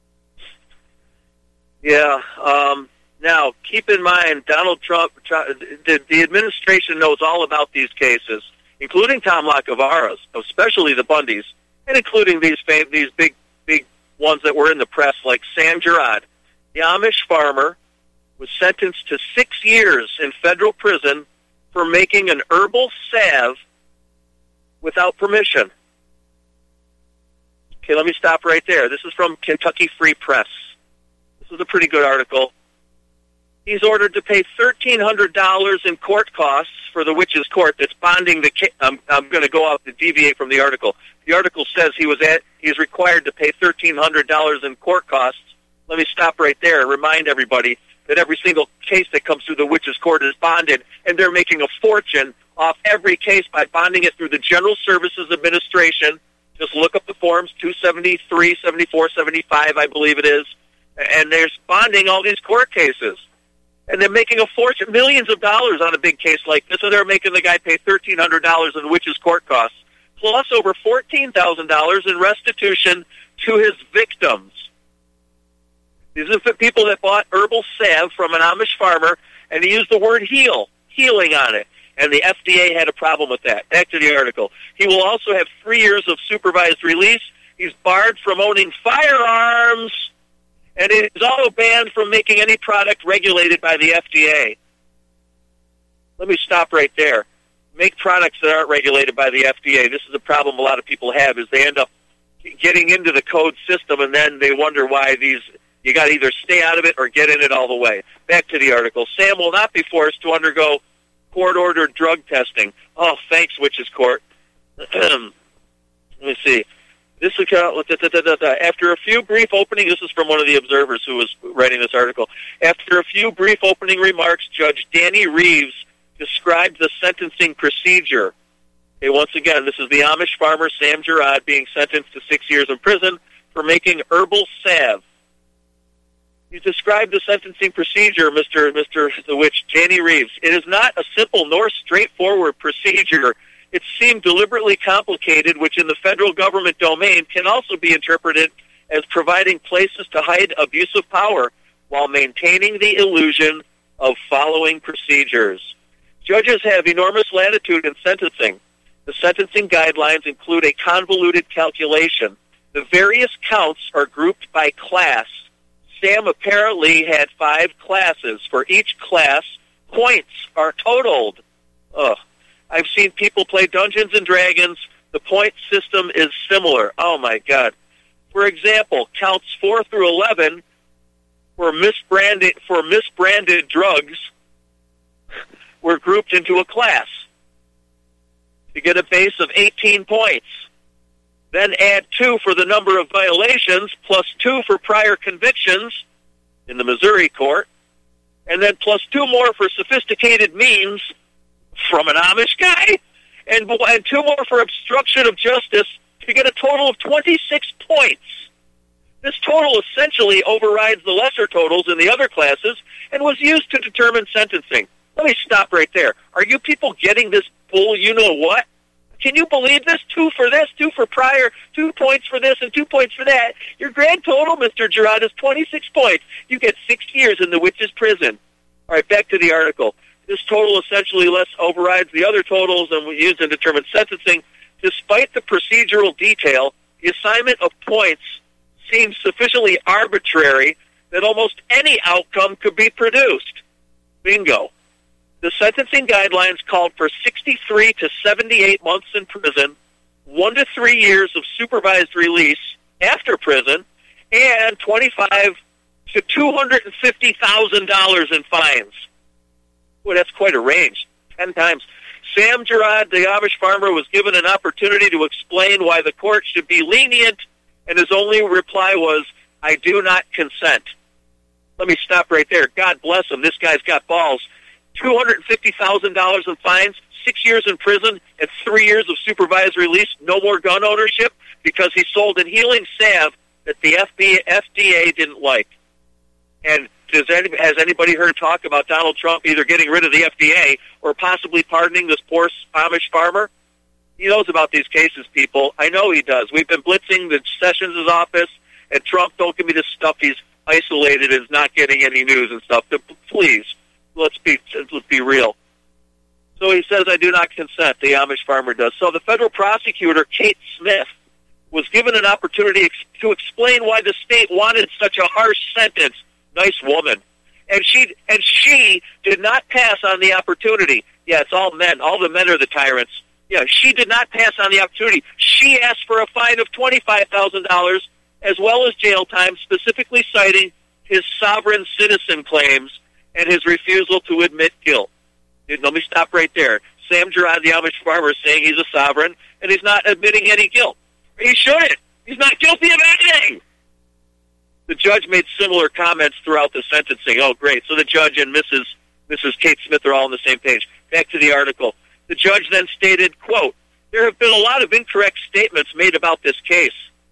Yeah. Um, now, keep in mind, Donald Trump, the, the administration knows all about these cases, including Tom Lacavara's, especially the Bundys, and including these fam- these big, big ones that were in the press, like Sam Girard. The Amish farmer was sentenced to six years in federal prison for making an herbal salve without permission. Okay, let me stop right there. This is from Kentucky Free Press. This is a pretty good article. He's ordered to pay thirteen hundred dollars in court costs for the witch's court that's bonding the case. I'm, I'm going to go out to deviate from the article. The article says he was at, he's required to pay thirteen hundred dollars in court costs. Let me stop right there and remind everybody that every single case that comes through the witch's court is bonded, and they're making a fortune off every case by bonding it through the General Services Administration. Just look up the forms, two seventy-three, seventy-four, seventy-five, I believe it is, and they're bonding all these court cases. And they're making a fortune, millions of dollars on a big case like this, and they're making the guy pay thirteen hundred dollars in witch's court costs, plus over fourteen thousand dollars in restitution to his victims. These are the people that bought herbal salve from an Amish farmer, and he used the word heal, healing on it. And the F D A had a problem with that. Back to the article. He will also have three years of supervised release. He's barred from owning firearms, and it is also banned from making any product regulated by the F D A. Let me stop right there. Make products that aren't regulated by the F D A. This is a problem a lot of people have, is they end up getting into the code system, and then they wonder why these... You got to either stay out of it or get in it all the way. Back to the article. Sam will not be forced to undergo court-ordered drug testing. Oh, thanks, Witch's Court. Let me see. This account, after a few brief opening, this is from one of the observers who was writing this article. After a few brief opening remarks, Judge Danny Reeves described the sentencing procedure. Okay, once again, this is the Amish farmer Sam Girard being sentenced to six years in prison for making herbal salve. You described the sentencing procedure, Mister Mister the Witch, Danny Reeves. It is not a simple nor straightforward procedure. It seemed deliberately complicated, which in the federal government domain can also be interpreted as providing places to hide abuse of power while maintaining the illusion of following procedures. Judges have enormous latitude in sentencing. The sentencing guidelines include a convoluted calculation. The various counts are grouped by class. Sam apparently had five classes. For each class, points are totaled. Ugh. I've seen people play Dungeons and Dragons. The point system is similar. Oh, my God. For example, counts four through eleven for misbranded, for misbranded drugs were grouped into a class to get a base of eighteen points. Then add two for the number of violations, plus two for prior convictions in the Missouri court, and then plus two more for sophisticated means from an Amish guy, and, and two more for obstruction of justice to get a total of twenty-six points. This total essentially overrides the lesser totals in the other classes and was used to determine sentencing. Let me stop right there. Are you people getting this bull you-know-what? Can you believe this? Two for this, two for prior, two points for this, and two points for that. Your grand total, Mister Girard, is twenty-six points. You get six years in the witch's prison. All right, back to the article. This total essentially less overrides the other totals and we used to determine sentencing. Despite the procedural detail, the assignment of points seemed sufficiently arbitrary that almost any outcome could be produced. Bingo. The sentencing guidelines called for sixty-three to seventy-eight months in prison, one to three years of supervised release after prison, and twenty-five to two hundred fifty thousand dollars in fines. Boy, that's quite a range. Ten times. Sam Gerard, the Amish farmer, was given an opportunity to explain why the court should be lenient, and his only reply was, "I do not consent." Let me stop right there. God bless him. This guy's got balls. two hundred fifty thousand dollars in fines, six years in prison, and three years of supervised release, no more gun ownership, because he sold a healing salve that the F D A didn't like. And does any, has anybody heard talk about Donald Trump either getting rid of the F D A or possibly pardoning this poor Amish farmer? He knows about these cases, people. I know he does. We've been blitzing the Sessions' office, and Trump, don't give me this stuff. He's isolated and is not getting any news and stuff. Please, let's be let's be real. So he says, "I do not consent." The Amish farmer does. So the federal prosecutor, Kate Smith, was given an opportunity ex- to explain why the state wanted such a harsh sentence. Nice woman. And she and she did not pass on the opportunity. Yeah, it's all men. All the men are the tyrants. Yeah, she did not pass on the opportunity. She asked for a fine of twenty-five thousand dollars as well as jail time, specifically citing his sovereign citizen claims and his refusal to admit guilt. Let me stop right there. Sam Gerard, the Amish farmer, is saying he's a sovereign, and he's not admitting any guilt. He shouldn't. He's not guilty of anything. The judge made similar comments throughout the sentencing. Oh, great. So the judge and Missus Missus Kate Smith are all on the same page. Back to the article. The judge then stated, quote, "There have been a lot of incorrect statements made about this case.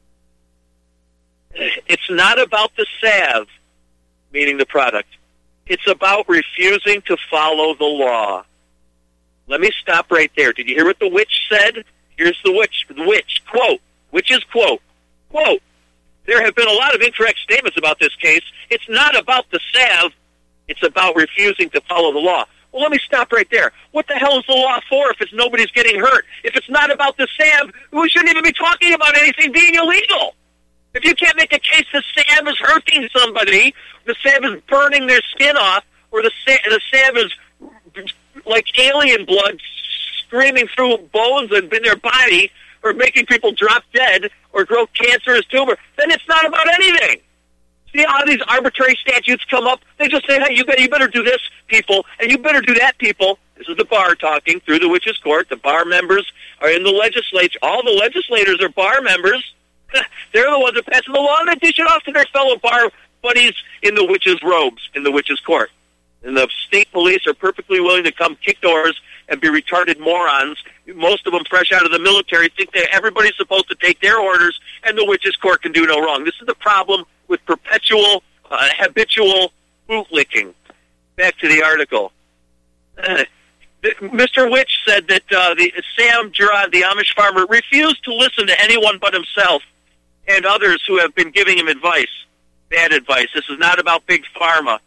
It's not about the salve," meaning the product. "It's about refusing to follow the law." Let me stop right there. Did you hear what the witch said? Here's the witch. The witch, quote, witch's quote, quote, "There have been a lot of incorrect statements about this case. It's not about the salve. It's about refusing to follow the law." Well, let me stop right there. What the hell is the law for if it's nobody's getting hurt? If it's not about the salve, we shouldn't even be talking about anything being illegal. If you can't make a case the salve is hurting somebody, the salve is burning their skin off, or the, the salve is like alien blood screaming through bones and in their body, or making people drop dead, or grow cancerous tumor, then it's not about anything. See how these arbitrary statutes come up? They just say, "Hey, you better, you better do this, people, and you better do that, people." This is the bar talking through the witches' court. The bar members are in the legislature. All the legislators are bar members. They're the ones that pass the law, and they dish it off to their fellow bar buddies in the witches' robes, in the witches' court. And the state police are perfectly willing to come kick doors and be retarded morons. Most of them fresh out of the military think that everybody's supposed to take their orders, and the witches' court can do no wrong. This is the problem with perpetual, uh, habitual bootlicking. Back to the article. Uh, Mister Witch said that uh, the Sam Gerard, the Amish farmer, refused to listen to anyone but himself and others who have been giving him advice. Bad advice. This is not about Big Pharma.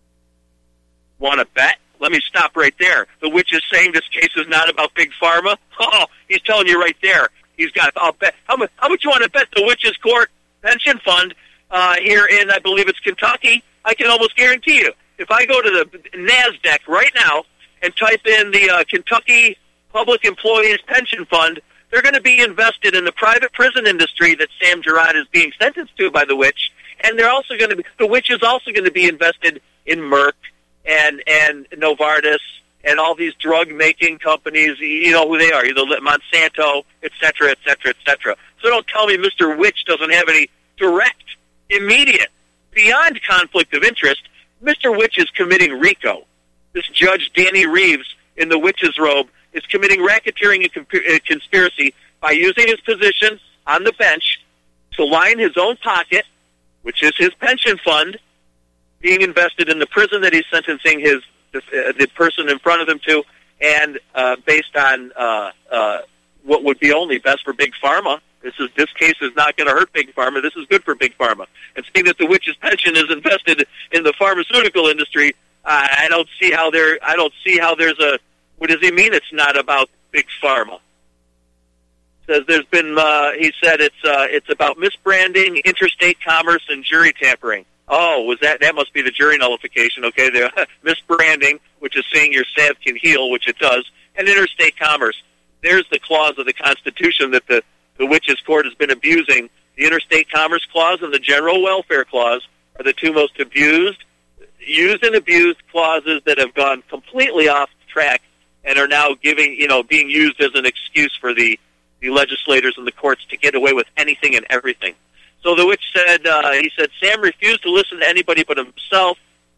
Want to bet? Let me stop right there. The witch is saying this case is not about Big Pharma? Oh, he's telling you right there. He's got, I'll bet. How much, how much you want to bet the witch's court pension fund uh, here in, I believe it's Kentucky? I can almost guarantee you. If I go to the NASDAQ right now and type in the uh, Kentucky Public Employees Pension Fund, they're going to be invested in the private prison industry that Sam Gerard is being sentenced to by the witch, and they're also going to be, the witch is also going to be invested in Merck and and Novartis and all these drug-making companies. You know who they are, either Monsanto, et cetera, et cetera, et cetera. So don't tell me Mister Witch doesn't have any direct, immediate, beyond conflict of interest. Mister Witch is committing RICO. This Judge Danny Reeves in the witch's robe is committing racketeering and comp- uh, conspiracy by using his position on the bench to line his own pocket, which is his pension fund, being invested in the prison that he's sentencing his the, uh, the person in front of him to, and uh, based on uh, uh, what would be only best for Big Pharma. This is this case is not going to hurt Big Pharma. This is good for Big Pharma. And seeing that the witch's pension is invested in the pharmaceutical industry, uh, I don't see how there. I don't see how there's a. What does he mean? It's not about Big Pharma. says there's been, uh, he said it's uh, it's about misbranding, interstate commerce, and jury tampering. Oh, was that, that must be the jury nullification, okay? The misbranding, which is saying your salve can heal, which it does, and interstate commerce. There's the clause of the Constitution that the, the witches' court has been abusing. The interstate commerce clause and the general welfare clause are the two most abused, used and abused clauses that have gone completely off track and are now giving, you know, being used as an excuse for the, the legislators and the courts to get away with anything and everything. So the witch said, uh, he said, Sam refused to listen to anybody but himself.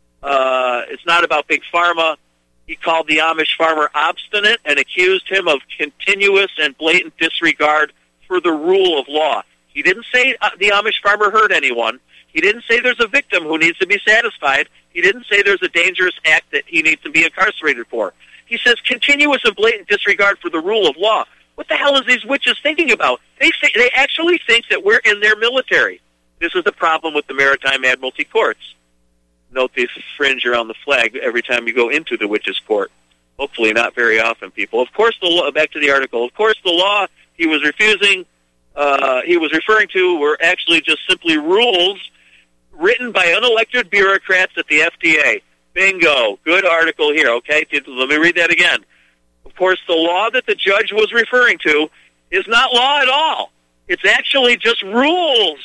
Uh, it's not about Big Pharma. He called the Amish farmer obstinate and accused him of continuous and blatant disregard for the rule of law. He didn't say uh, the Amish farmer hurt anyone. He didn't say there's a victim who needs to be satisfied. He didn't say there's a dangerous act that he needs to be incarcerated for. He says continuous and blatant disregard for the rule of law. What the hell is these witches thinking about? They say, they actually think that we're in their military. This is the problem with the Maritime Admiralty courts. Note the fringe around the flag every time you go into the witches' court. Hopefully not very often, people. Of course, the law, back to the article. Of course, the law he was refusing, uh, he was referring to were actually just simply rules written by unelected bureaucrats at the F D A. Bingo. Good article here, okay? Let me read that again. Of course, the law that the judge was referring to is not law at all. It's actually just rules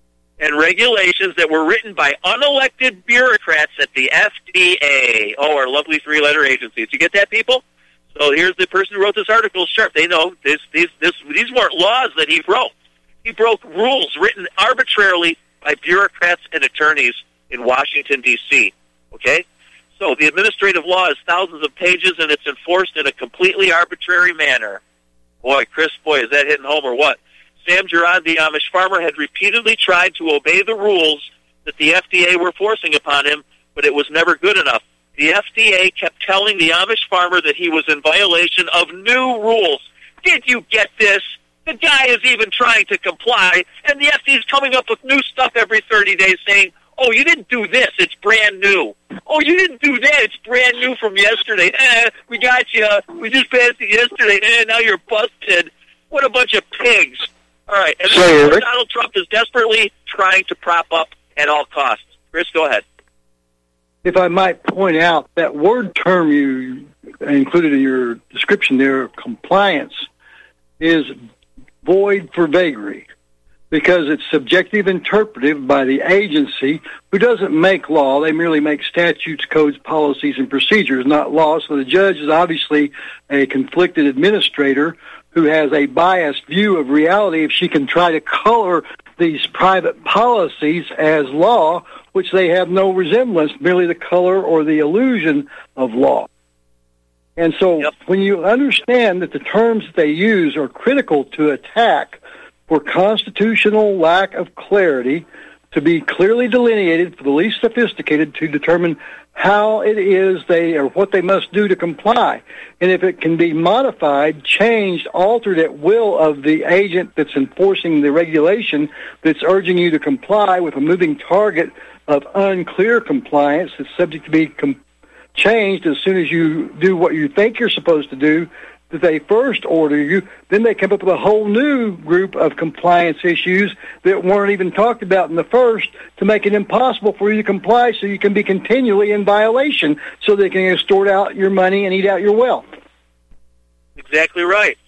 and regulations that were written by unelected bureaucrats at the F D A. Oh, our lovely three-letter agency. Did you get that, people? So here's the person who wrote this article. Sharp. They know this, these, this, these weren't laws that he broke. He broke rules written arbitrarily by bureaucrats and attorneys in Washington, D C Okay? So the administrative law is thousands of pages, and it's enforced in a completely arbitrary manner. Boy, Chris, boy, is that hitting home or what? Sam Gerard, the Amish farmer, had repeatedly tried to obey the rules that the F D A were forcing upon him, but it was never good enough. The F D A kept telling the Amish farmer that he was in violation of new rules. Did you get this? The guy is even trying to comply, and the F D A is coming up with new stuff every thirty days saying, oh, you didn't do this, it's brand new. Oh, you didn't do that, it's brand new from yesterday. Eh, we got you. We just passed it yesterday. Eh, now you're busted. What a bunch of pigs. All right, and then so, Donald Trump is desperately trying to prop up at all costs. Chris, go ahead. If I might point out, that word term you included in your description there, compliance, is void for vagary, because it's subjective interpretive by the agency who doesn't make law. They merely make statutes, codes, policies, and procedures, not law. So the judge is obviously a conflicted administrator who has a biased view of reality if she can try to color these private policies as law, which they have no resemblance, merely the color or the illusion of law. And so yep. when you understand that the terms that they use are critical to attack for constitutional lack of clarity, to be clearly delineated for the least sophisticated to determine how it is they or what they must do to comply. And if it can be modified, changed, altered at will of the agent that's enforcing the regulation that's urging you to comply with a moving target of unclear compliance that's subject to be com- changed as soon as you do what you think you're supposed to do, that they first order you, then they come up with a whole new group of compliance issues that weren't even talked about in the first to make it impossible for you to comply so you can be continually in violation so they can extort out your money and eat out your wealth. Exactly right.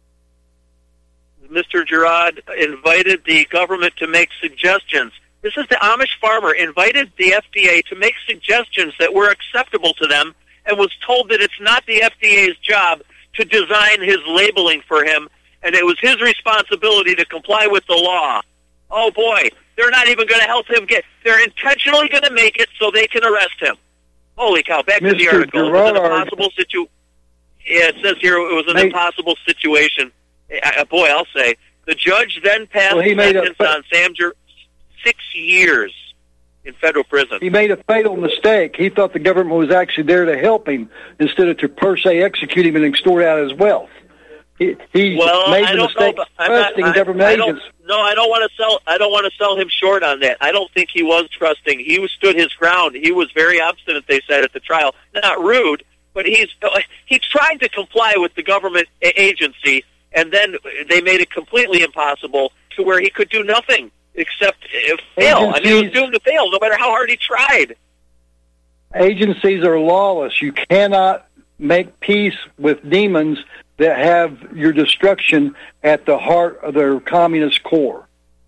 Mister Gerard invited the government to make suggestions. This is the Amish farmer invited the F D A to make suggestions that were acceptable to them and was told that it's not the F D A's job to design his labeling for him, and it was his responsibility to comply with the law. Oh, boy, they're not even going to help him get... They're intentionally going to make it so they can arrest him. Holy cow, back Mister to the article. Gerard, it was an impossible situation. Yeah, it says here it was an mate. impossible situation. Uh, boy, I'll say. The judge then passed well, sentence a... on Sam Ger- six years in federal prison. He made a fatal mistake. He thought the government was actually there to help him instead of to per se execute him and extort out his wealth. He, he well, made I the don't mistake know, of trusting not, I, government I agents. No, I don't want to sell. I don't want to sell him short on that. I don't think he was trusting. He stood his ground. He was very obstinate. They said at the trial, not rude, but he's he's trying to comply with the government agency and then they made it completely impossible to where he could do nothing except fail. I mean, he was doomed to fail no matter how hard he tried. Agencies are lawless. You cannot make peace with demons that have your destruction at the heart of their communist core.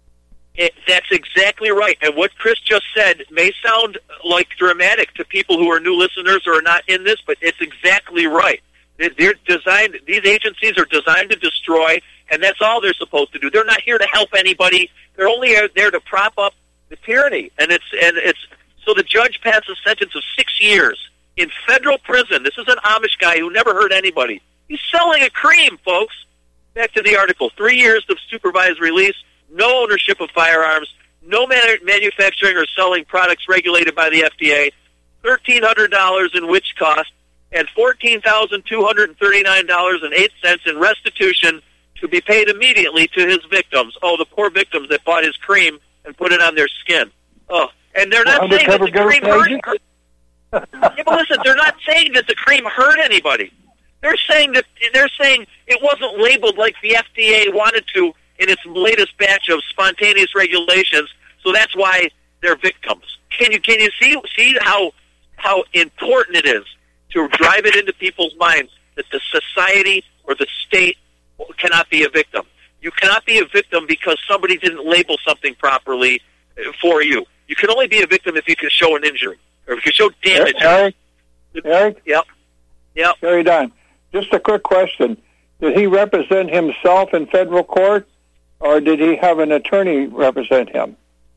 It, that's exactly right. And what Chris just said may sound like dramatic to people who are new listeners or are not in this, but it's exactly right. They're designed; these agencies are designed to destroy, and that's all they're supposed to do. They're not here to help anybody. They're only there to prop up the tyranny. And it's and it's so the judge passed a sentence of six years in federal prison. This is an Amish guy who never hurt anybody. He's selling a cream, folks. Back to the article: three years of supervised release, no ownership of firearms, no man- manufacturing or selling products regulated by the F D A, thirteen hundred dollars in witch cost, and fourteen thousand two hundred thirty-nine dollars and eight cents in restitution to be paid immediately to his victims. Oh, the poor victims that bought his cream and put it on their skin. Oh, and they're not saying that the cream hurt. Yeah, but listen, they're not saying that the cream hurt anybody. They're saying that they're saying it wasn't labeled like the F D A wanted to in its latest batch of spontaneous regulations. So that's why they're victims. Can you can you see see how how important it is to drive it into people's minds that the society or the state cannot be a victim? You cannot be a victim because somebody didn't label something properly for you. You can only be a victim if you can show an injury or if you show damage. Eric? Eric? Yep. Yep. Very done. Just a quick question. Did he represent himself in federal court, or did he have an attorney represent him?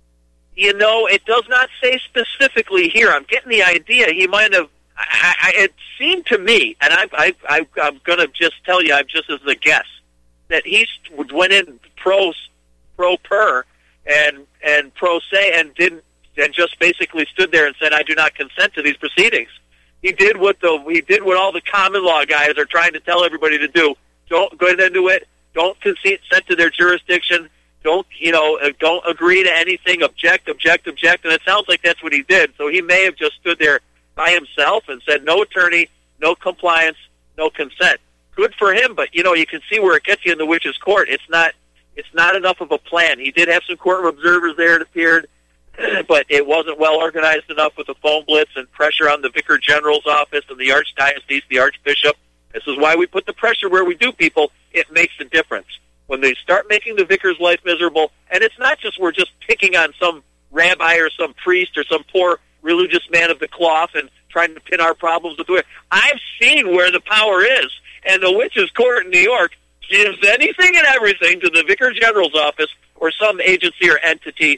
You know, it does not say specifically here. I'm getting the idea he might have. I, I, it seemed to me, and I, I, I, I'm going to just tell you, I'm just as a guess, that he went in pro, pro per and and pro se and didn't and just basically stood there and said, "I do not consent to these proceedings." He did what the he did what all the common law guys are trying to tell everybody to do. Don't go into it. Don't consent to their jurisdiction. Don't you know? Don't agree to anything. Object, object, object. And it sounds like that's what he did. So he may have just stood there by himself and said, "No attorney, no compliance, no consent." Good for him, but you know you can see where it gets you in the witch's court. It's not. It's not enough of a plan. He did have some courtroom observers there. It appeared. But it wasn't well organized enough with the phone blitz and pressure on the Vicar General's office and the Archdiocese, the Archbishop. This is why we put the pressure where we do, people. It makes a difference. When they start making the vicar's life miserable, and it's not just we're just picking on some rabbi or some priest or some poor religious man of the cloth and trying to pin our problems with the I've seen where the power is, and the witch's court in New York gives anything and everything to the Vicar General's office or some agency or entity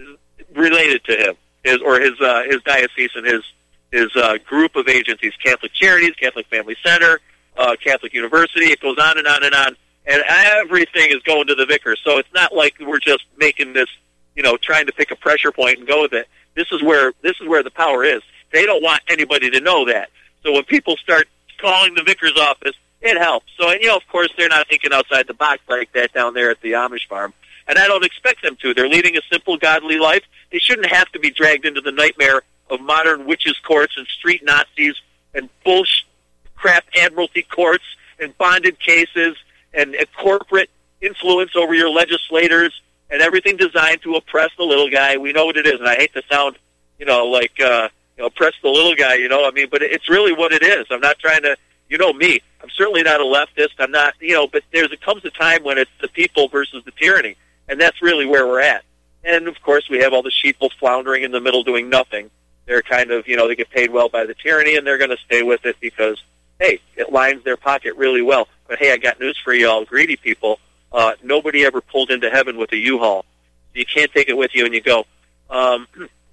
related to him, his or his uh, his diocese and his his uh, group of agencies: Catholic Charities, Catholic Family Center, uh, Catholic University. It goes on and on and on, and everything is going to the vicar. So it's not like we're just making this, you know, trying to pick a pressure point and go with it. This is where this is where the power is. They don't want anybody to know that. So when people start calling the vicar's office, it helps. So and you know, of course, they're not thinking outside the box like that down there at the Amish farm. And I don't expect them to. They're leading a simple, godly life. They shouldn't have to be dragged into the nightmare of modern witches' courts and street Nazis and bullshit crap admiralty courts and bonded cases and a corporate influence over your legislators and everything designed to oppress the little guy. We know what it is, and I hate to sound, you know, like, uh, you know, oppress the little guy, you know, I mean, but it's really what it is. I'm not trying to, you know me, I'm certainly not a leftist. I'm not, you know, but there's a comes a time when it's the people versus the tyranny. And that's really where we're at. And, of course, we have all the sheeple floundering in the middle doing nothing. They're kind of, you know, they get paid well by the tyranny, and they're going to stay with it because, hey, it lines their pocket really well. But, hey, I got news for you all greedy people. Uh, nobody ever pulled into heaven with a U-Haul. You can't take it with you, and you go. Um,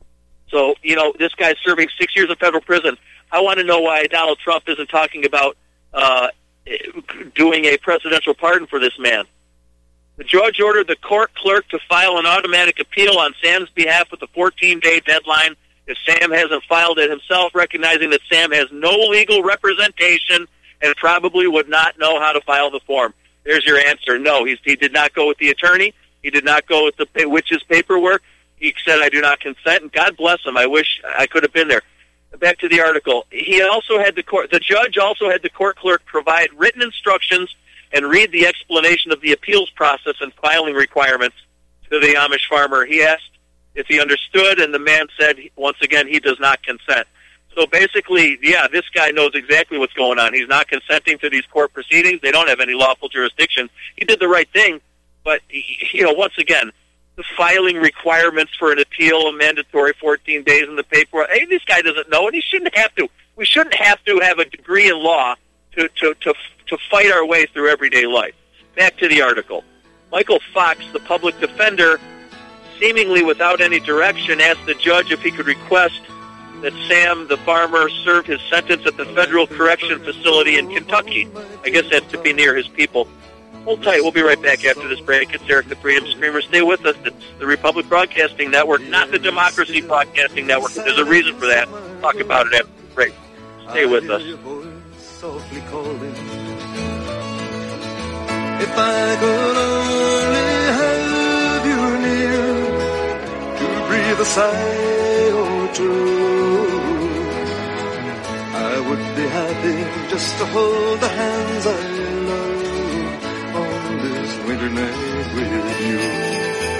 so, you know, this guy's serving six years in federal prison. I want to know why Donald Trump isn't talking about uh, doing a presidential pardon for this man. The judge ordered the court clerk to file an automatic appeal on Sam's behalf with a fourteen-day deadline if Sam hasn't filed it himself, recognizing that Sam has no legal representation and probably would not know how to file the form. There's your answer. No, he's, he did not go with the attorney. He did not go with the witch's paperwork. He said, "I do not consent," and God bless him. I wish I could have been there. Back to the article. He also had the court. The judge also had the court clerk provide written instructions and read the explanation of the appeals process and filing requirements to the Amish farmer. He asked if he understood, and the man said, once again, he does not consent. So basically, yeah, this guy knows exactly what's going on. He's not consenting to these court proceedings. They don't have any lawful jurisdiction. He did the right thing, but, you know, once again, the filing requirements for an appeal, a mandatory fourteen days in the paper. Hey, this guy doesn't know, and he shouldn't have to. We shouldn't have to have a degree in law to, to, to, to fight our way through everyday life. Back to the article. Michael Fox, the public defender, seemingly without any direction, asked the judge if he could request that Sam, the farmer, serve his sentence at the Federal Correction Facility in Kentucky. I guess that's to be near his people. Hold tight. We'll be right back after this break. It's Eric the Freedom Screamer. Stay with us. It's the Republic Broadcasting Network, not the Democracy Broadcasting Network. There's a reason for that. We'll talk about it after the break. Stay with us. Softly calling. If I could only have you near to breathe a sigh or two, I would be happy just to hold the hands I love on this winter night with you.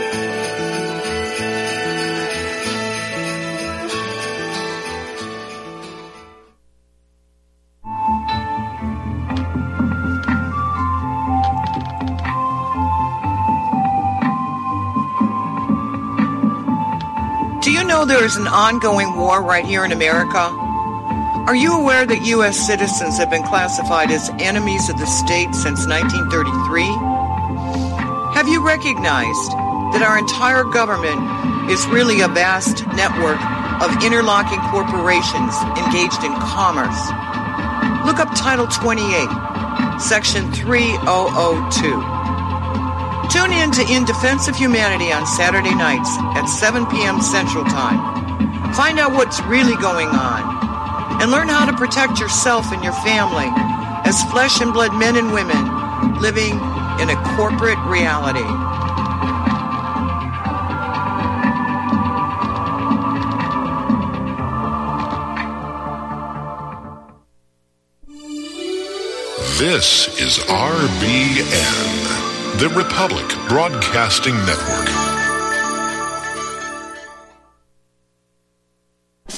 Do you know there is an ongoing war right here in America? Are you aware that U S citizens have been classified as enemies of the state since nineteen thirty-three? Have you recognized that our entire government is really a vast network of interlocking corporations engaged in commerce? Look up Title twenty-eight, Section three thousand two. Tune in to In Defense of Humanity on Saturday nights at seven p.m. Central Time. Find out what's really going on and learn how to protect yourself and your family as flesh and blood men and women living in a corporate reality. This is R B N, the Republic Broadcasting Network.